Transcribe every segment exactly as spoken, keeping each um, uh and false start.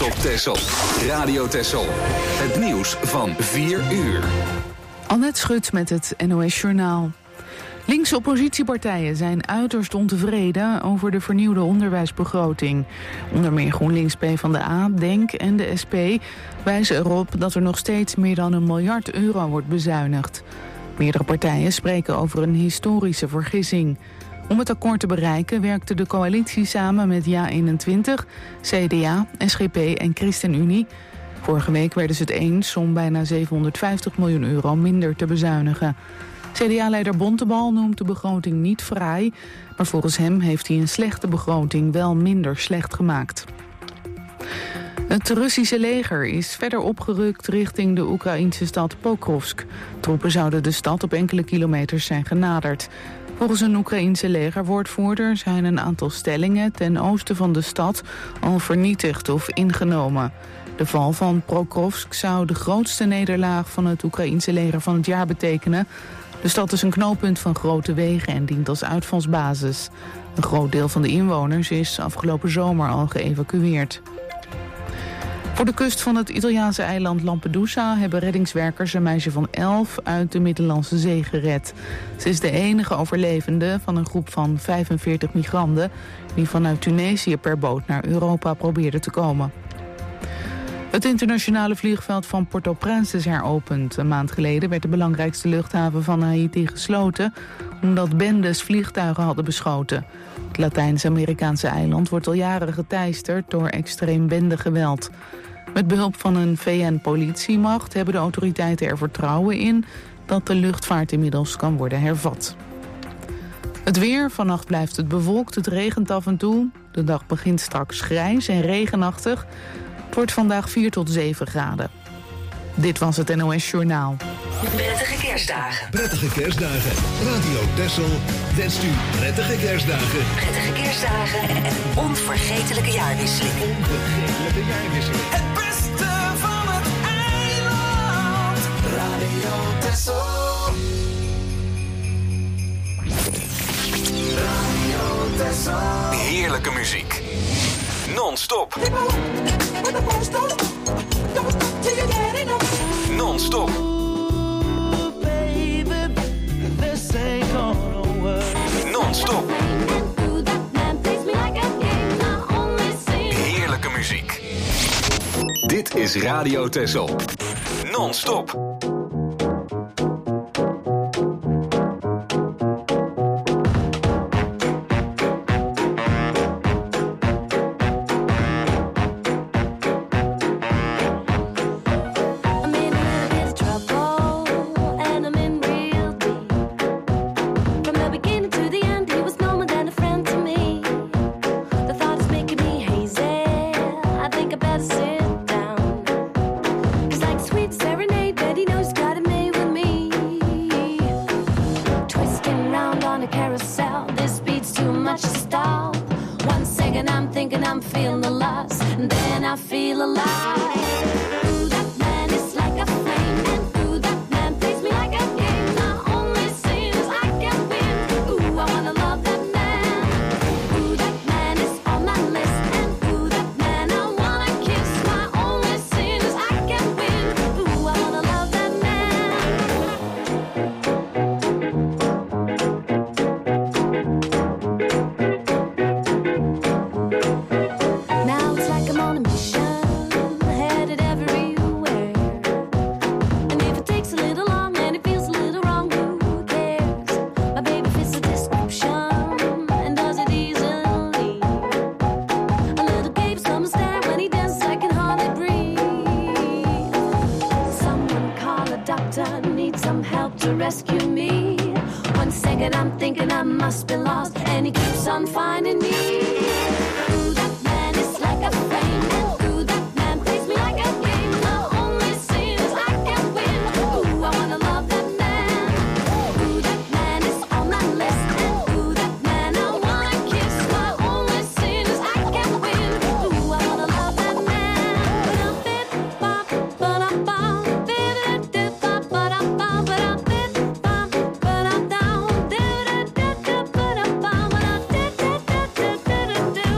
op Texel. Radio Texel. Het nieuws van vier uur. Annette Schut met het N O S Journaal. Linkse oppositiepartijen zijn uiterst ontevreden over de vernieuwde onderwijsbegroting. Onder meer GroenLinks, PvdA, DENK en de S P wijzen erop dat er nog steeds meer dan een miljard euro wordt bezuinigd. Meerdere partijen spreken over een historische vergissing. Om het akkoord te bereiken werkte de coalitie samen met Ja eenentwintig, C D A, S G P en ChristenUnie. Vorige week werden ze het eens om bijna zevenhonderdvijftig miljoen euro minder te bezuinigen. C D A-leider Bontebal noemt de begroting niet fraai, maar volgens hem heeft hij een slechte begroting wel minder slecht gemaakt. Het Russische leger is verder opgerukt richting de Oekraïnse stad Pokrovsk. Troepen zouden de stad op enkele kilometers zijn genaderd. Volgens een Oekraïense legerwoordvoerder zijn een aantal stellingen ten oosten van de stad al vernietigd of ingenomen. De val van Pokrovsk zou de grootste nederlaag van het Oekraïense leger van het jaar betekenen. De stad is een knooppunt van grote wegen en dient als uitvalsbasis. Een groot deel van de inwoners is afgelopen zomer al geëvacueerd. Voor de kust van het Italiaanse eiland Lampedusa hebben reddingswerkers een meisje van elf uit de Middellandse Zee gered. Ze is de enige overlevende van een groep van vijfenveertig migranten die vanuit Tunesië per boot naar Europa probeerden te komen. Het internationale vliegveld van Port-au-Prince is heropend. Een maand geleden werd de belangrijkste luchthaven van Haiti gesloten omdat bendes vliegtuigen hadden beschoten. Het Latijns-Amerikaanse eiland wordt al jaren geteisterd door extreem bendegeweld. Met behulp van een V N-politiemacht hebben de autoriteiten er vertrouwen in dat de luchtvaart inmiddels kan worden hervat. Het weer, vannacht blijft het bewolkt, het regent af en toe. De dag begint straks grijs en regenachtig. Het wordt vandaag vier tot zeven graden. Dit was het N O S Journaal. Prettige kerstdagen. Prettige kerstdagen. Radio Texel wenst u prettige kerstdagen. Prettige kerstdagen en een onvergetelijke jaarwisseling. Onvergetelijke jaarwisseling. Het beste van het eiland. Radio Texel. Radio Texel. Heerlijke muziek. Non-stop. Non-stop. Non-stop. Heerlijke muziek. Dit is Radio Texel. Non-stop. Do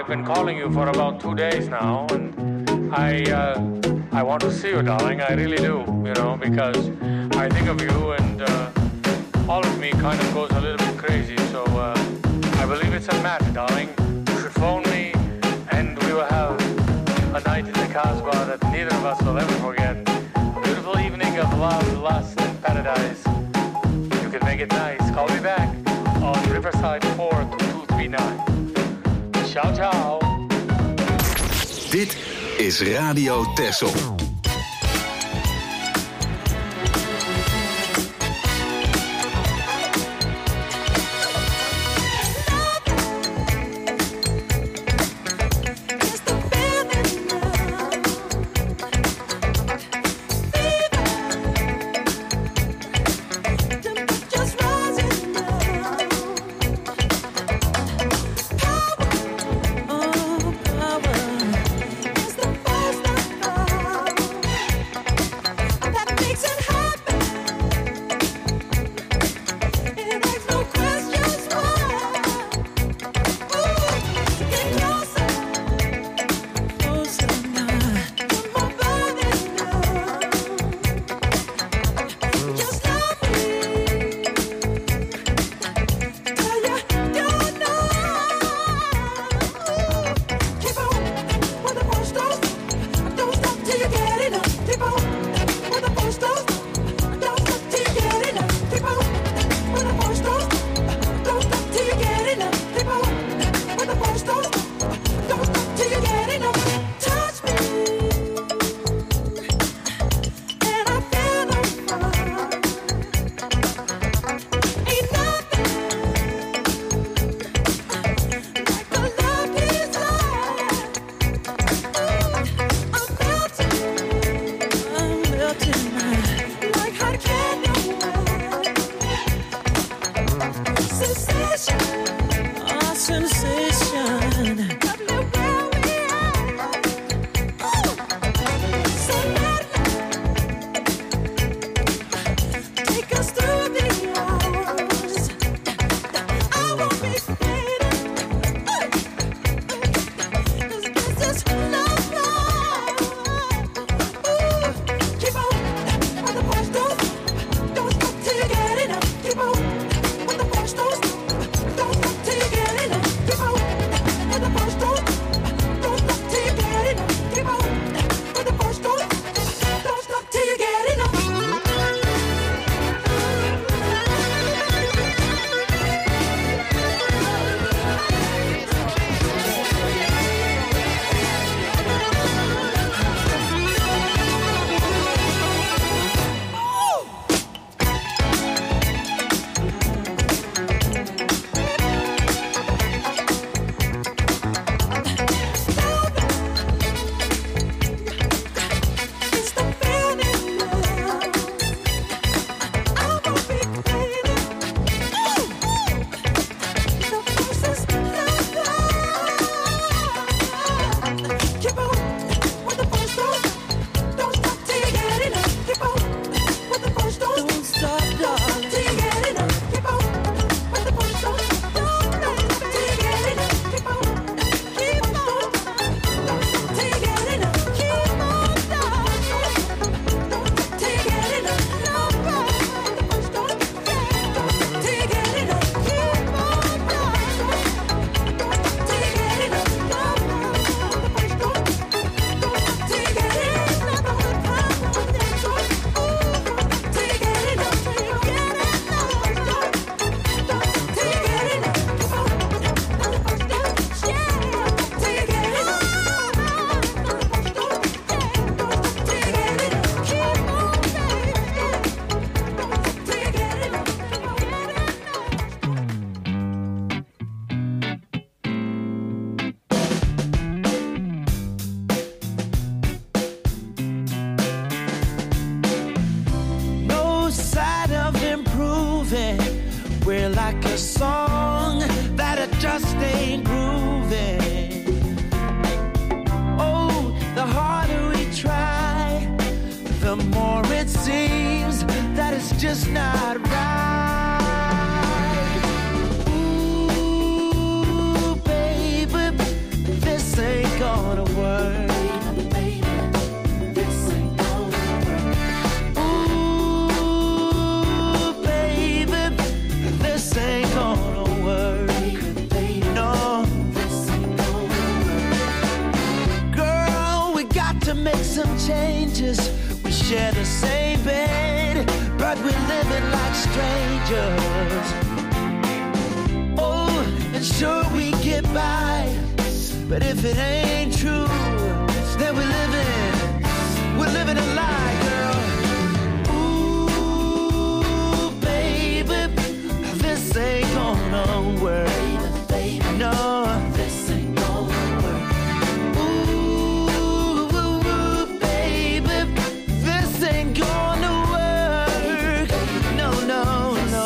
I've been calling you for about two days now, and I uh, I want to see you, darling. I really do, you know, because I think of you, and uh, all of me kind of goes a little bit crazy. So uh, I believe it's a match, darling. You should phone me, and we will have a night in the Casbah that neither of us will ever forget. A beautiful evening of love, lust, and paradise. You can make it nice. Call me back on Riverside four two two three nine. Ciao, ciao. Dit is Radio Texel. Just not right. Ooh, baby, strangers. Oh, and sure we get by, but if it ain't true, then we're living, we're living a lie, girl. Ooh, baby, this ain't gonna work. Baby, baby, no, this ain't gonna work. Ooh, ooh, ooh, baby, this ain't gonna work. No, no, no.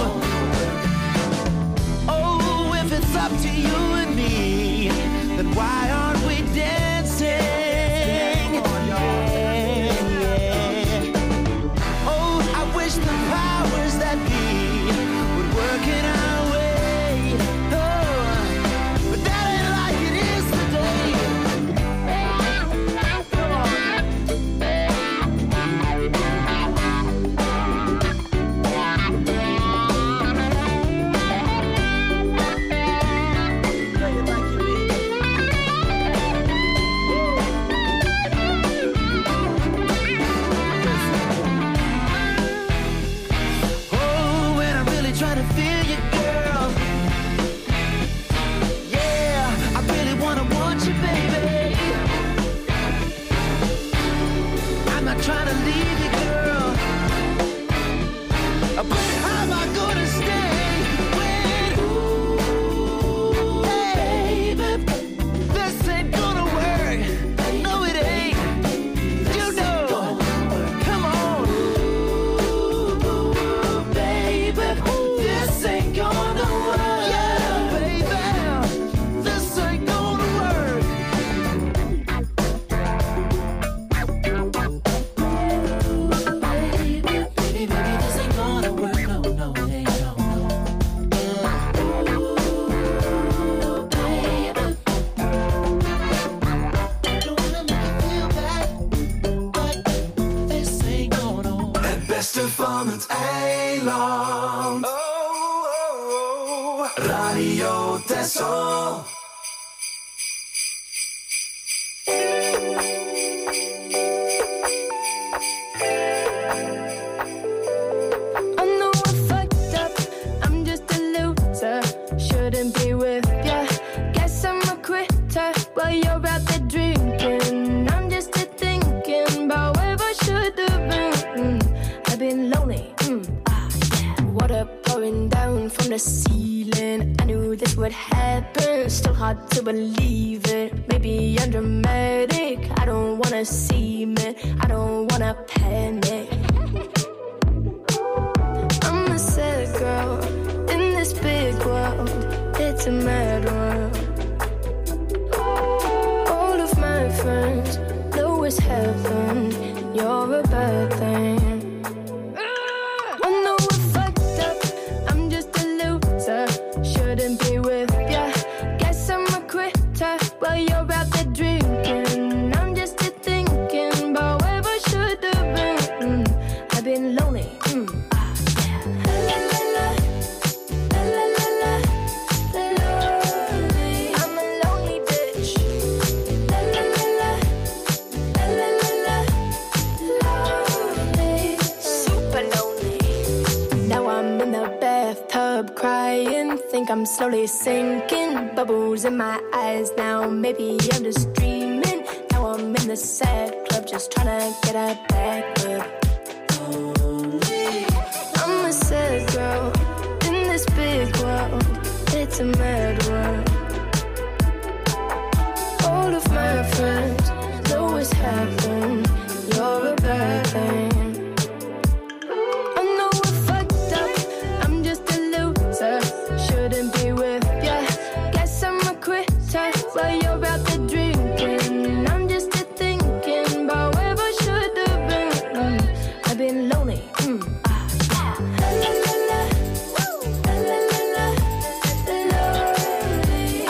Oh, if it's up to you and me, then why aren't we dancing? Yeah, yeah. Oh, I wish the powers that be would work in our way. Oh, but that ain't like it is today. Come on. Play it like you mean it. Oh, when I'm really trying to feel you, girl. Yeah, I really wanna want you, baby. I'm not trying to leave you, girl. But how am I gonna stay when, ooh, baby, this ain't gonna work. No, it ain't. You know. Come on. Ooh, baby, this ain't gonna work. Yeah, baby, this ain't gonna work. Baby, baby, baby, this ain't gonna work. No, no, it ain't. No, no. Ooh, baby. Don't wanna make you feel bad, but this ain't gonna work. Het beste van het eiland. Oh, oh, oh. Radio Texel. I know I fucked up, I'm just a loser. Shouldn't be with ya. Guess I'm a quitter while you're out there drinking. I'm just a thinking about where I should have been. Mm, I've been lonely. Mm, ah, yeah. Water pouring down from the ceiling. I knew this would happen. Still hard to believe it. Maybe I'm dramatic. I don't wanna seem it. I don't wanna panic. I'm a sad girl in this big world. It's a mad world. All of my friends know it's heaven. You're a bad thing. I know I fucked up. I'm just a loser. Shouldn't be with ya. Guess I'm a quitter while you're out there drinking. I'm just a thinking about where I should have been. Mm, I've been lonely. Mm, ah, yeah. La, la, la, la, la, la, la, lonely. I'm a lonely bitch. La, la, la, la, la, la, la, la, lonely. Super lonely. Now I'm in the bathtub crying. Think I'm slowly sinking. Bubbles in my eyes now. Maybe I'm just dreaming. Now I'm in the sad club just trying to get a back up. I'm a sad girl in this big world. It's a mad world. All of my friends know it's happened. You're a bad thing. I know I fucked up. I'm just a loser. Shouldn't be with ya. Guess I'm a quitter while you're out there drinking. I'm just a thinking about where I should have been. Mm, I've been lonely. Mm, ah, yeah. La, la, la, la. La, la, la, la, lonely.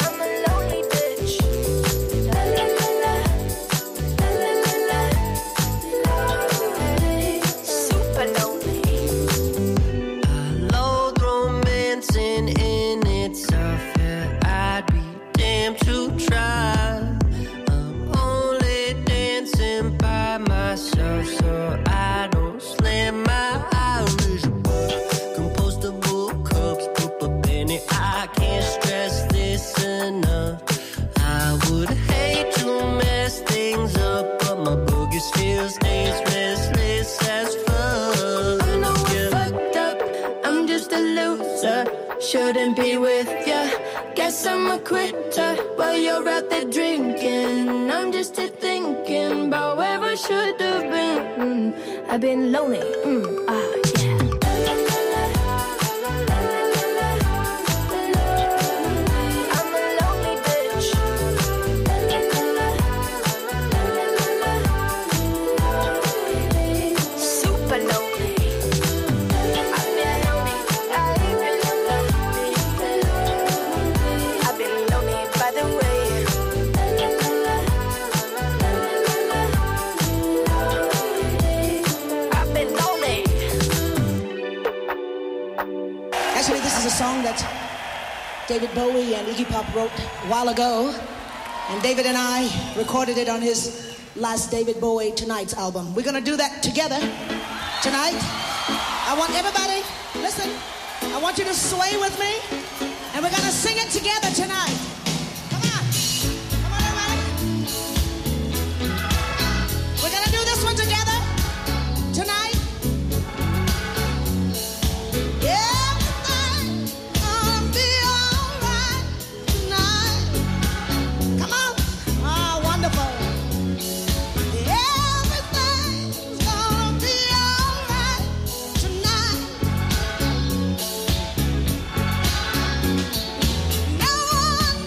can't stress this enough. I would hate to mess things up, but my boogie still stays restless as fuck. I know I'm fucked up, I'm just a loser. Shouldn't be with ya. Guess I'm a quitter while you're out there drinking. I'm just here thinking about where I should have been. Mm, I've been lonely. Mm, ah, yeah. I'm a lonely bitch. Super lonely. I've been lonely. I've been lonely. I've been lonely by the way. I've been lonely. Actually, this is a song that David Bowie and Iggy Pop wrote a while ago. And David and I recorded it on his last David Bowie Tonight's album. We're gonna do that together tonight. I want everybody, listen, I want you to sway with me. And we're gonna sing it together tonight. Come on. Come on, everybody. We're gonna do this one together tonight. Everything's gonna be alright tonight. Come on. Oh, wonderful. Everything's gonna be alright tonight. No one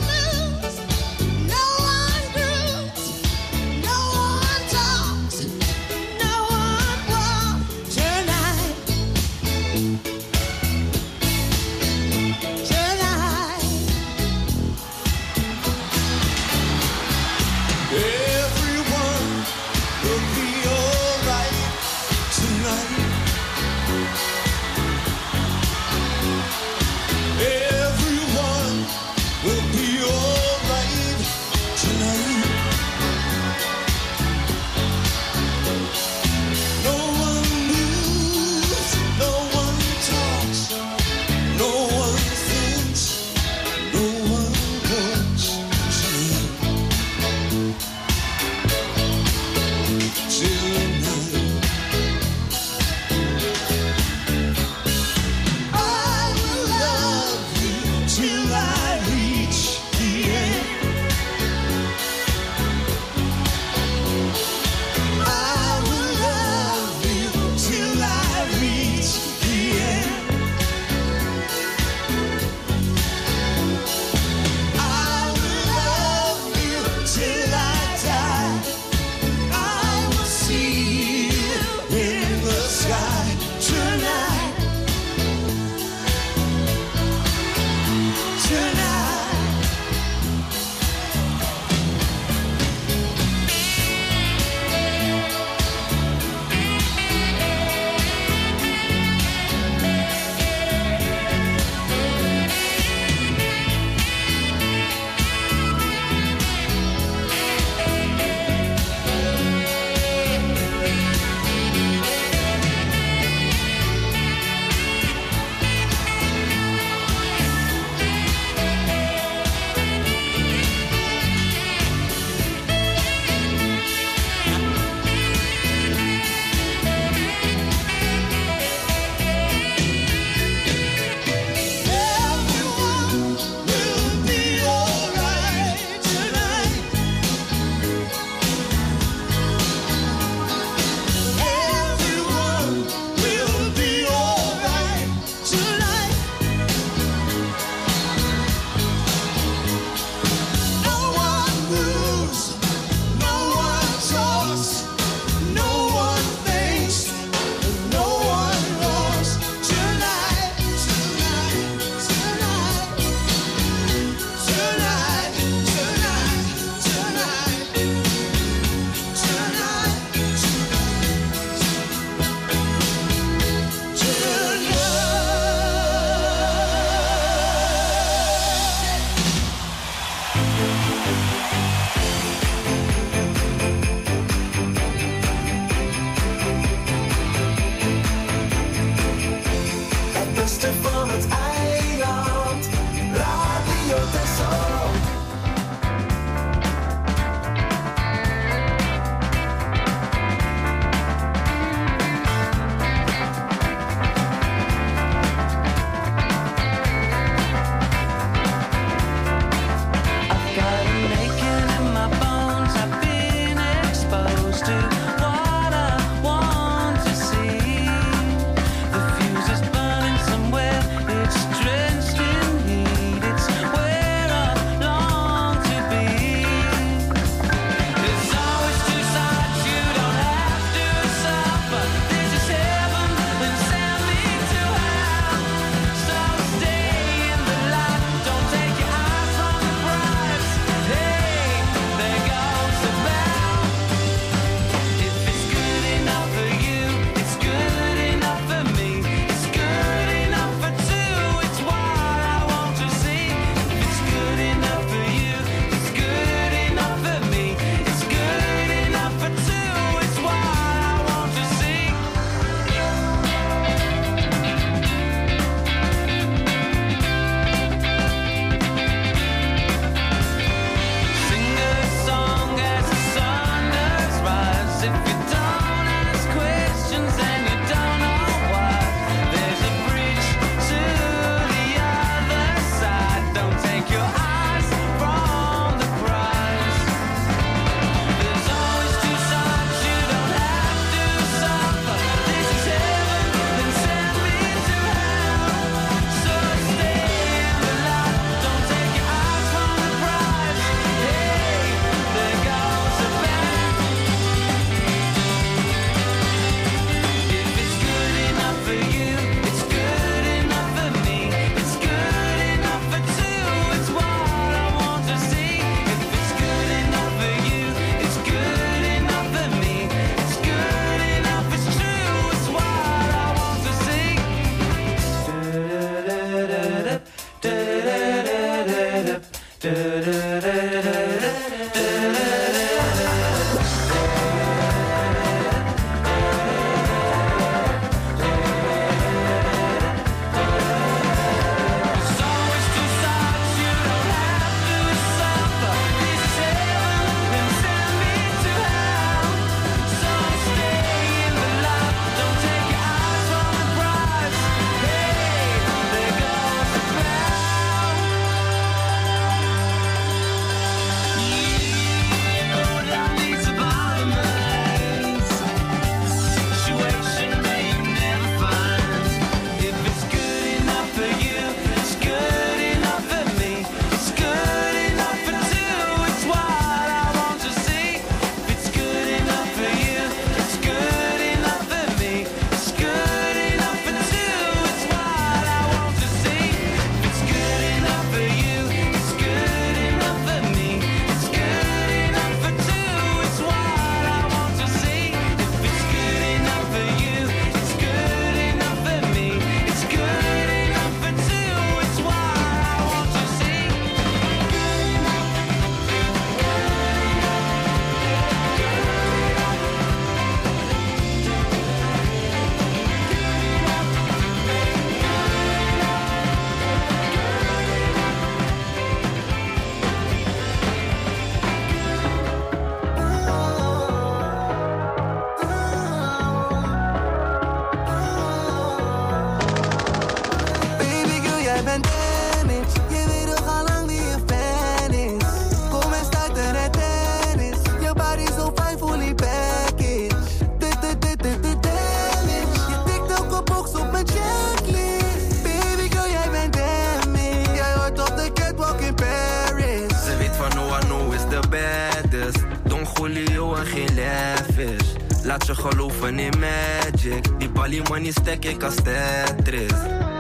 Laat je geloven in magic. Die Bali money stack ik als Tetris.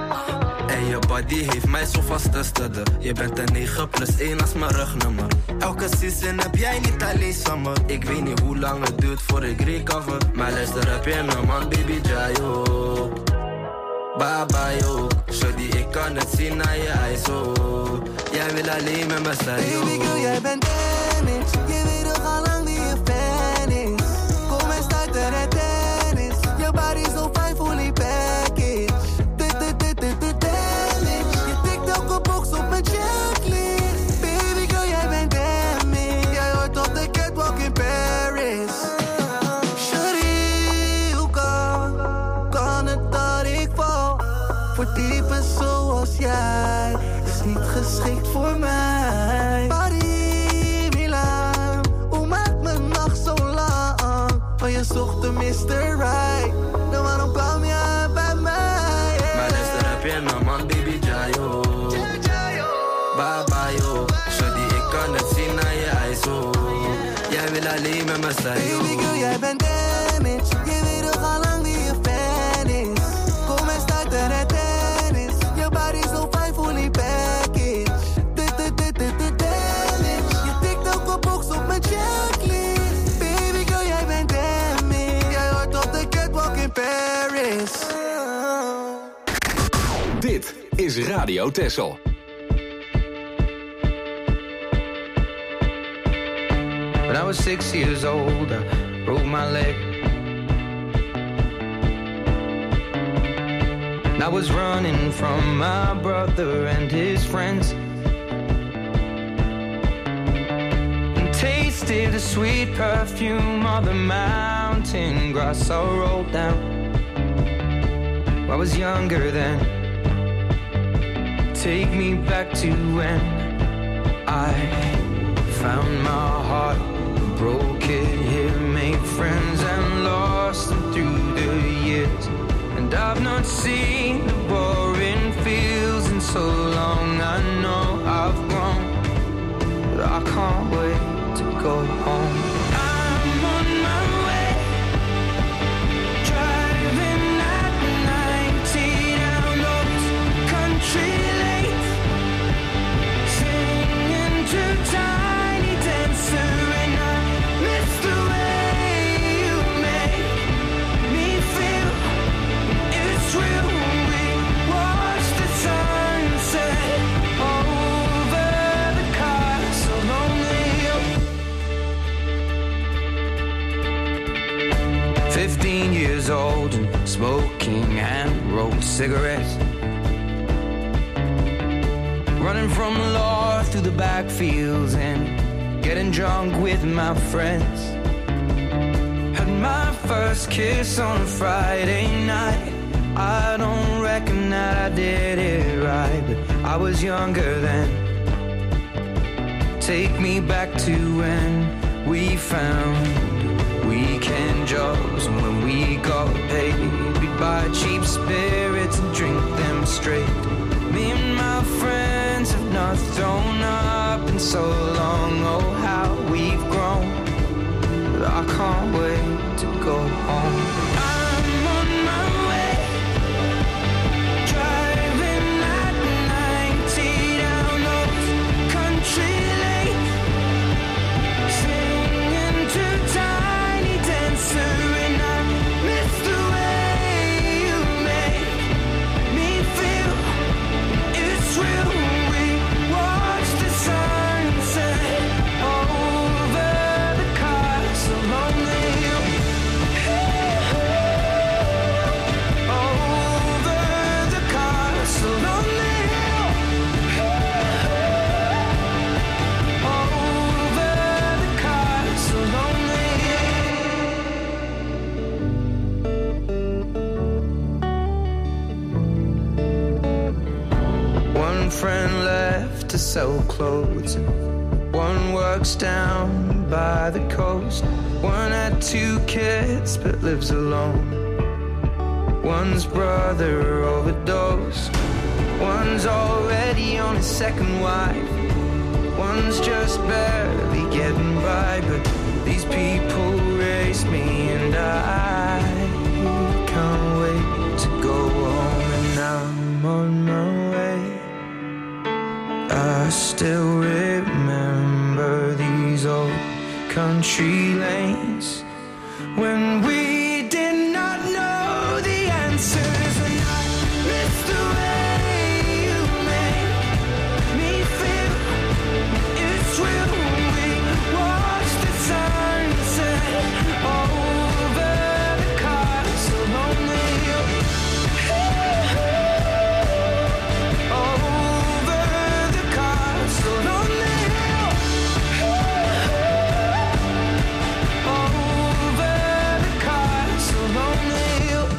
En je body heeft mij zo vast te studden. Je bent een negen plus één als mijn rugnummer. Elke season heb jij niet alleen summer. Ik weet niet hoe lang het duurt voor ik recover. Maar luister heb je een man, baby Jayo. Baba yo, shawty ik kan het zien naar je eyes oh. Jij wil alleen met me zijn yo. Baby girl, jij bent damaged. Je weet toch al lang wie je fan is. Kom en start er het tennis. Je body zo fijn, fully package. Damage. Je tikt elke box op mijn checklist. Baby girl, jij bent damaged. Jij hoort op de catwalk in Paris. Shawty, hoe kan, kan het dat ik val? Voor typen zoals jij is niet geschikt voor mij. Paris, Milaan, hoe maakt mijn nacht zo lang? Maar je zocht de mister Right, dan waarom kwam je bij mij? Yeah. Maar luister heb je een man, baby Jayo. Baba yo, shawty ik kan het zien naar je eyes oh. Jij wil alleen met me zijn yo. Baby girl, jij bent damaged. Je weet toch al lang wie je fan is. Kom en start er het tennis. Je body zo fijn, fully package. Damage. Je tikt elke box op mijn checklist. Baby girl, jij bent damaged. Jij hoort op de catwalk in Paris. Dit is Radio Texel. When I was six years old, I broke my leg. And I was running from my brother and his friends. And tasted the sweet perfume of the mountain grass I rolled down. I was younger then. Take me back to when I found my heart, broke it here, made friends and lost them through the years. And I've not seen the boring fields in so long. I know I've grown, but I can't wait to go home. I'm on my way, driving at ninety down those country lanes, singing to Tiny Dancer, and I miss the way you make me feel. It's real. We watch the sunset over the car. years old and smoking hand-rolled cigarettes. Running from the law through the backfields and getting drunk with my friends. Had my first kiss on a Friday night. I don't reckon that I did it right, but I was younger then. Take me back to when we found weekend jobs, and when we got paid, we'd buy cheap spirits and drink them straight. Me and my friends have not thrown up in so long. Oh, how we've grown, but I can't wait to go home. I'm on my way, driving at ninety down those country lanes, singing to Tiny Dancer, and I miss the way you make me feel. It's real. We watch the sunset over the castle on the hill. Over the castle on the hill. Over the castle on the hill. One friend left to sell clothes, and one works down by the coast. One had two kids but lives alone. One's brother overdosed. One's already on his second wife. One's just barely getting by, but these people raised me, and I can't wait to go home. And I'm on my way. I still remember these old country lanes when we did not know the answers, and I miss the way you make me feel. It's real. We watch the sunset over the castle on the hill. Over the castle on the hill. Over the castle on the hill.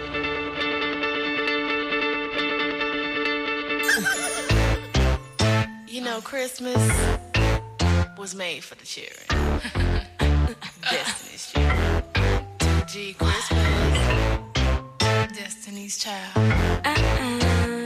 You know, Christmas was made for the children. Destiny's children. G Christmas. Destiny's child. Uh-uh.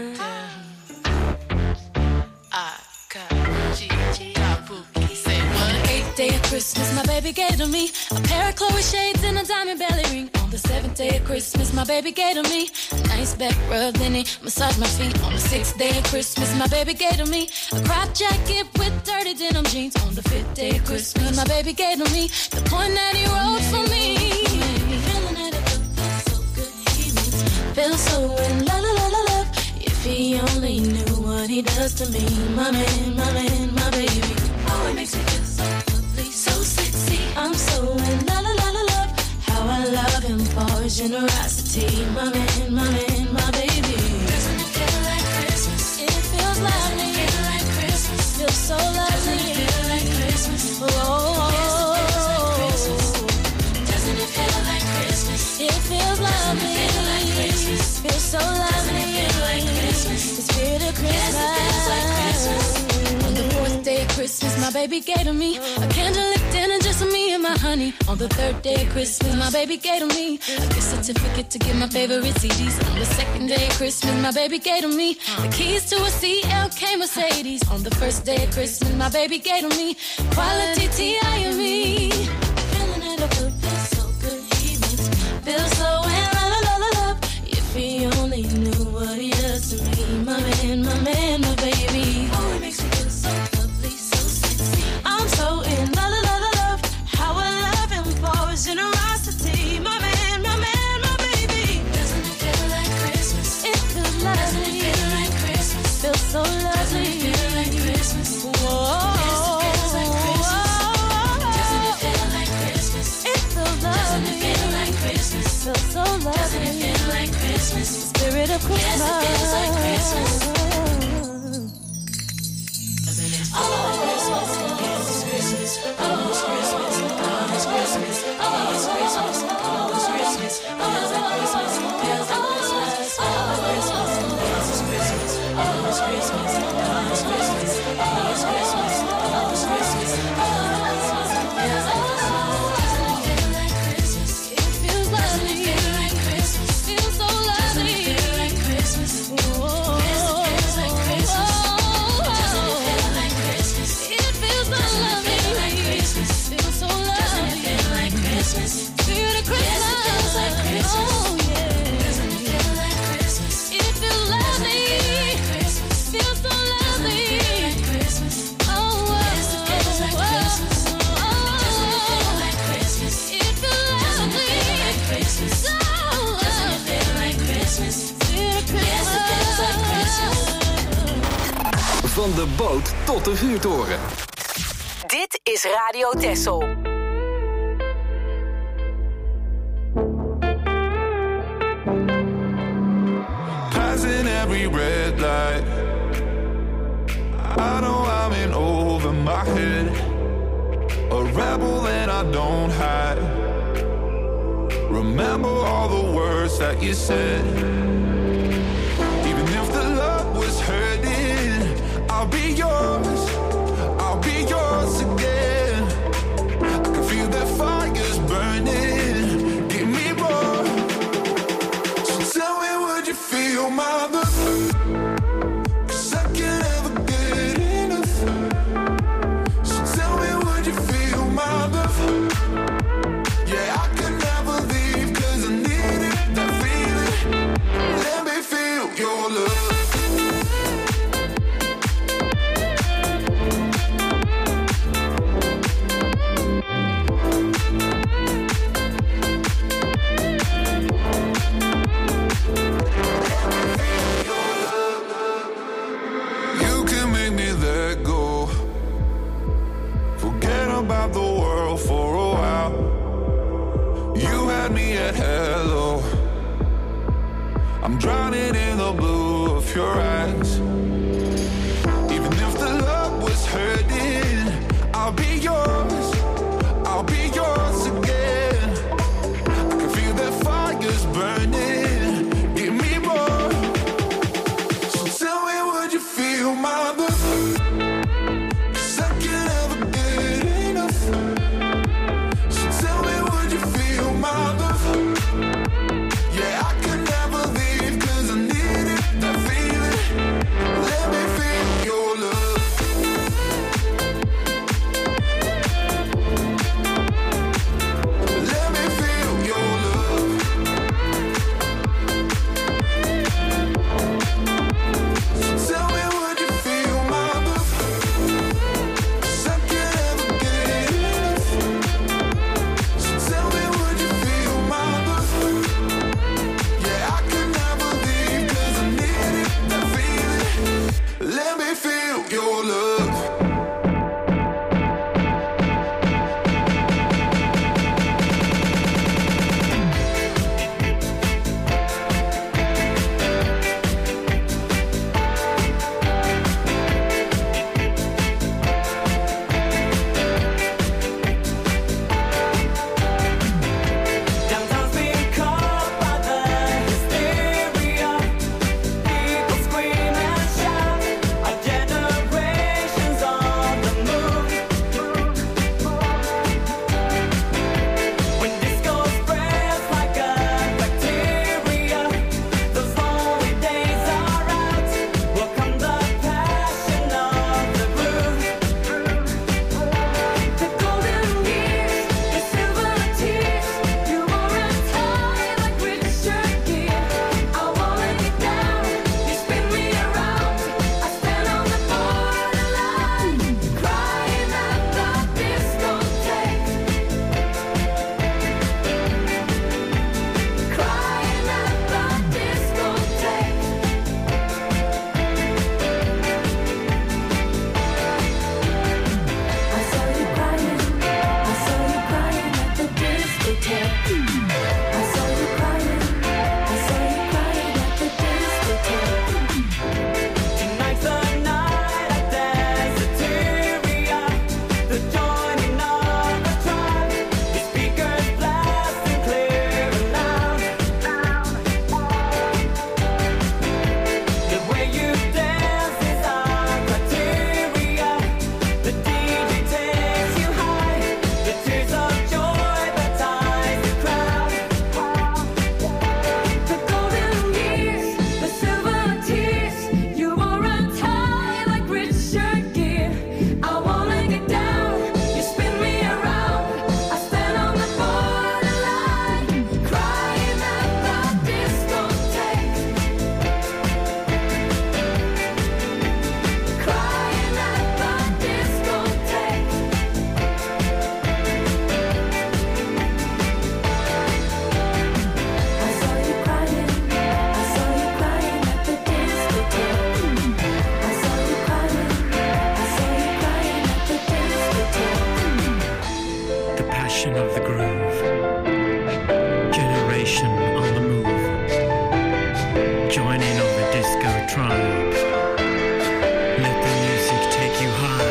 I got G G. Say what? Eighth day of Christmas, my baby gave to me a pair of Chloe shades and a diamond belly ring. On the seventh day of Christmas, my baby gave to me a nice back rub, then he massaged my feet. On the sixth day of Christmas, my baby gave to me a crop jacket with dirty denim jeans. On the fifth day of Christmas, my baby gave to me the point that he wrote for me. Feeling that it feels so good, he makes me feel so in la la la la love. If he only knew what he does to me, my man, my man, my baby. Oh, it makes me feel so lovely, so sexy. I'm so in la la la la love. How I love him for his generosity, my man, my man, my baby. Doesn't it feel like Christmas? It feels lovely. Doesn't it feel like Christmas? Feels so lovely. Doesn't it feel like Christmas? Oh, yes, it feels like Christmas. Doesn't it feel like Christmas? It feels lovely. Doesn't it feel like Christmas? Feels so lovely. Doesn't it feel like Christmas? The spirit of Christmas. Yes, it feels like Christmas. On the fourth day of Christmas, my baby gave to me a candlelit dinner just for me and my honey. On the third day of Christmas, my baby gave to me a gift certificate to get my favorite C Ds. On the second day of Christmas, my baby gave to me the keys to a C L K Mercedes. On the first day of Christmas, my baby gave to me quality T I and me. Feeling it up, it feels so good, he makes me feel so in la la la la love. If he only knew what he does to me, my man, my man, my baby. Oh, it makes me feel so lovely, so sexy. I'm so in la la la la love. How I love him for his generosity, my man, my man, my baby. Doesn't it feel like Christmas? It feels lovely. Doesn't it feel like Christmas? Feels so lovely. Doesn't it feel like Christmas? Whoa. Yes, it feels like Christmas. Doesn't it feel like Christmas? It Van de boot tot de vuurtoren. Dit is Radio Texel. Passing every red light, I know I'm in over my head, a rebel and I don't hide. Remember all the words that you said. Even if the love was hurting, I'll be yours, I'll be yours again. I can feel the fires burning, give me more. So tell me, would you feel my love? About the world for a while. You had me at hello. I'm drowning in the blue of your eyes. Even if the love was hurting, I'll be yours, I'll be yours again. I can feel the fires burning, give me more. So tell me, would you feel my love? nation of the groove, generation on the move, joining of the disco tribe. Let the music take you high.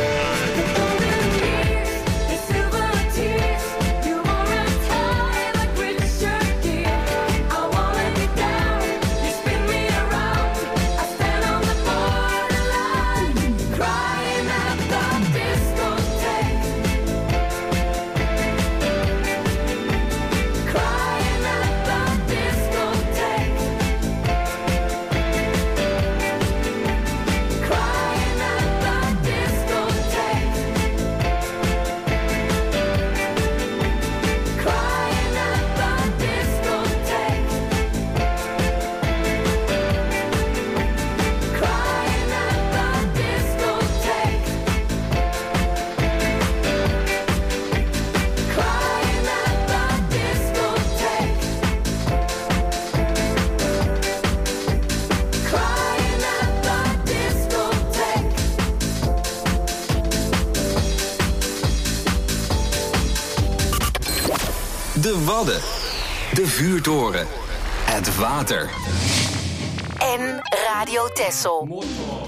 De Wadden, de Vuurtoren, het water. En Radio Texel.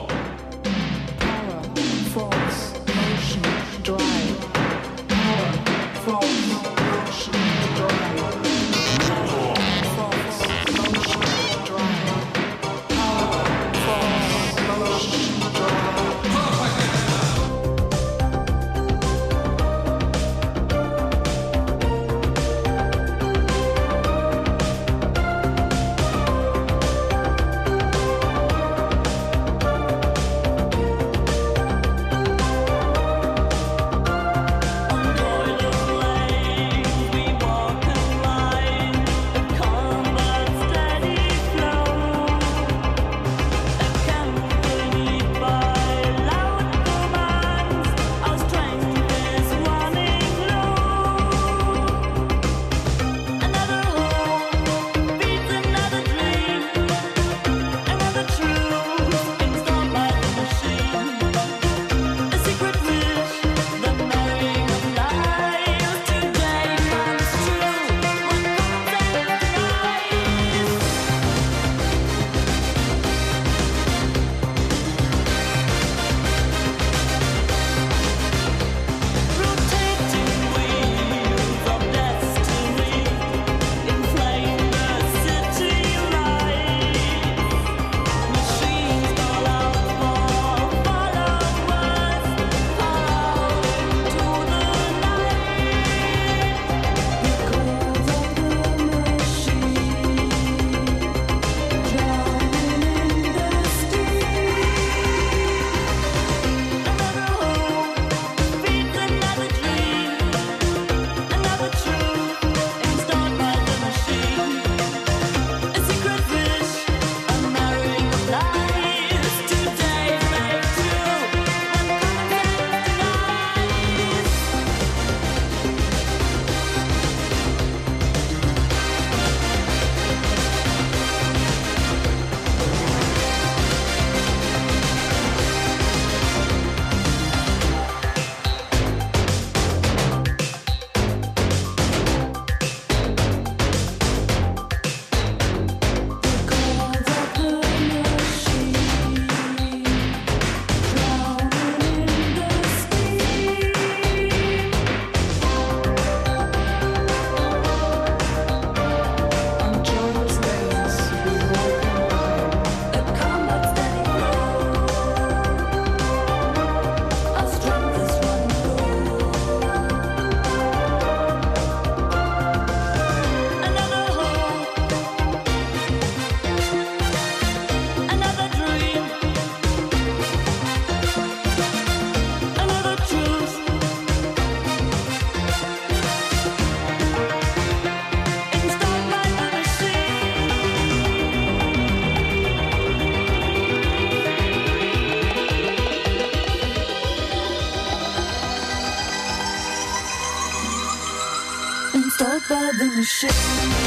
Installed by the machine.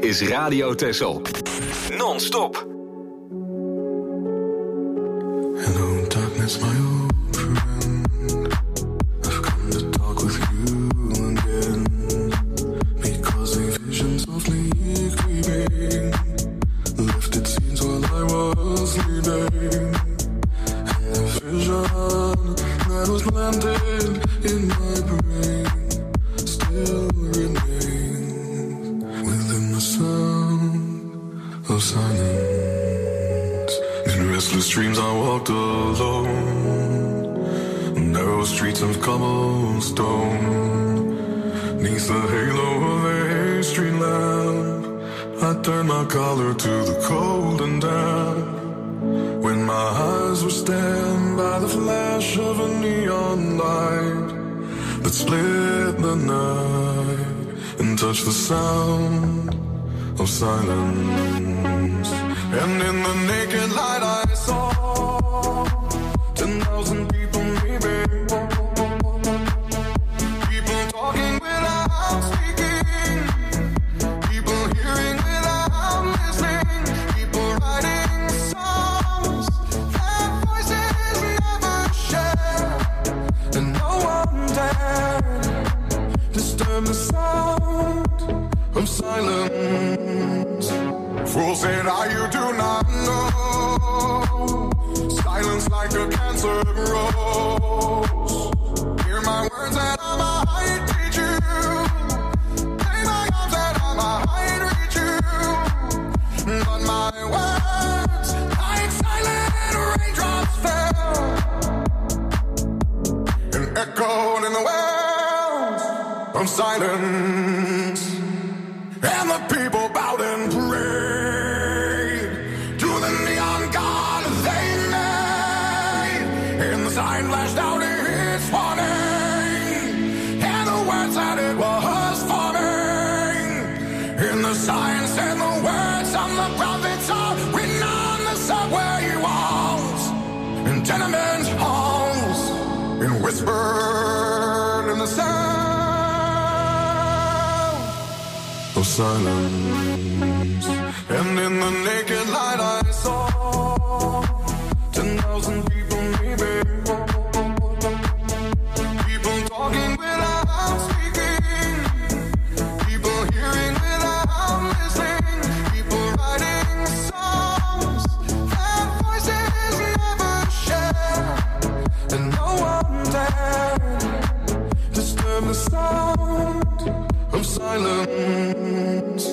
is Radio Texel. Non-stop. Hello, darkness, my old friend. I've come to talk with you again. Because a vision softly creeping left its scenes while I was sleeping. And a vision that was planted in my brain still remains within the sound of silence. In restless dreams I walked alone, narrow streets of cobblestone. Neath the halo of a street lamp, I turned my collar to the cold and damp. When my eyes were stabbed by the flash of a neon light that split the night and touched the sound of silence. And in the naked light I saw ten thousand people maybe, people talking without speaking, people hearing without listening, people writing songs that voices never share, and no one dared disturb the sound of silence. Fools say now you do not know. Silence like a cancer grows. Hear my words that I might teach you. Play my arms that I might reach you. But my words, like silent raindrops fell and echoed in the wells of silence. And the people bowed and prayed to the neon god they made. And the sign flashed out its warning, and the words that it was forming. And the sign said the words of the prophets are written on the subway walls and tenement halls, and whispered in the sound of silence. And in the naked light I saw ten thousand people maybe, people talking without speaking, people hearing without listening, people writing songs that voices never share, and no one dared disturb the sound of silence.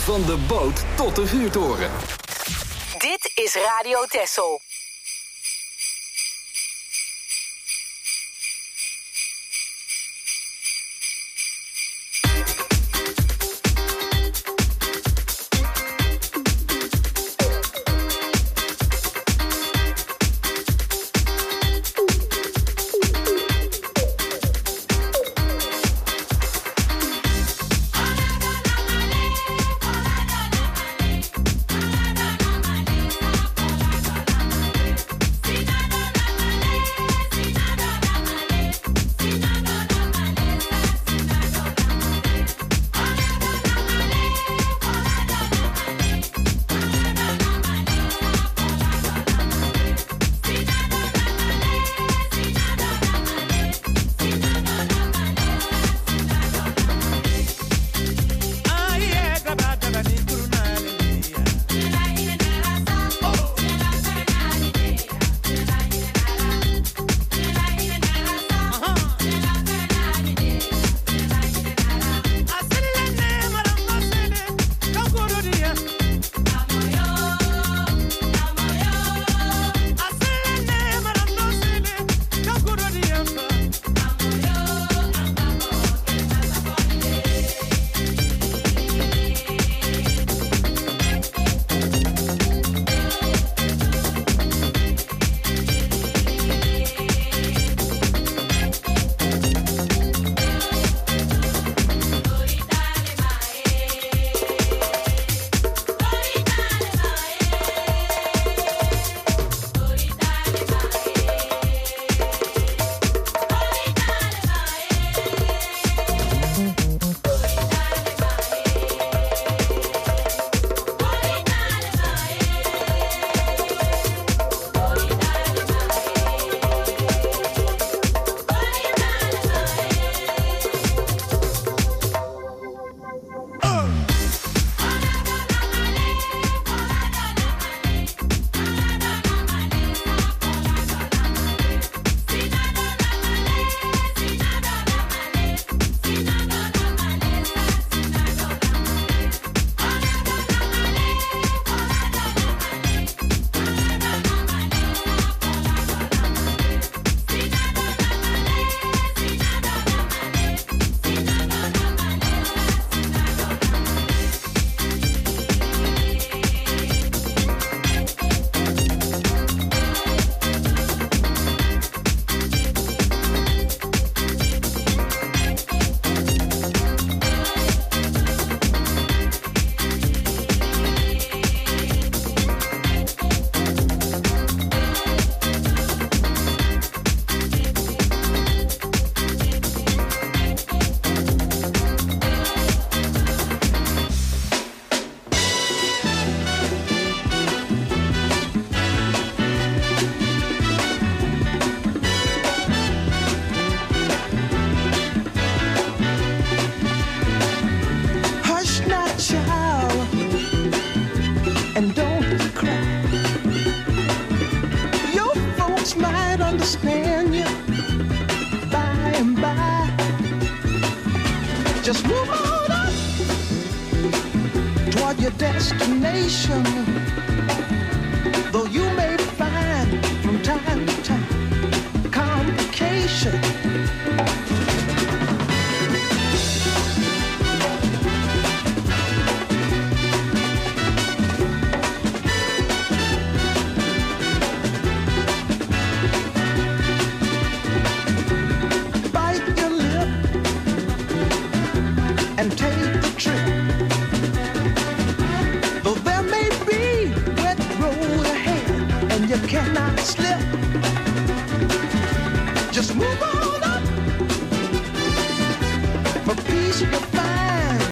Van de boot tot de vuurtoren. Dit is Radio Texel. understand you by and by. Just move on up toward your destination. Though you may find from time to time complication. And take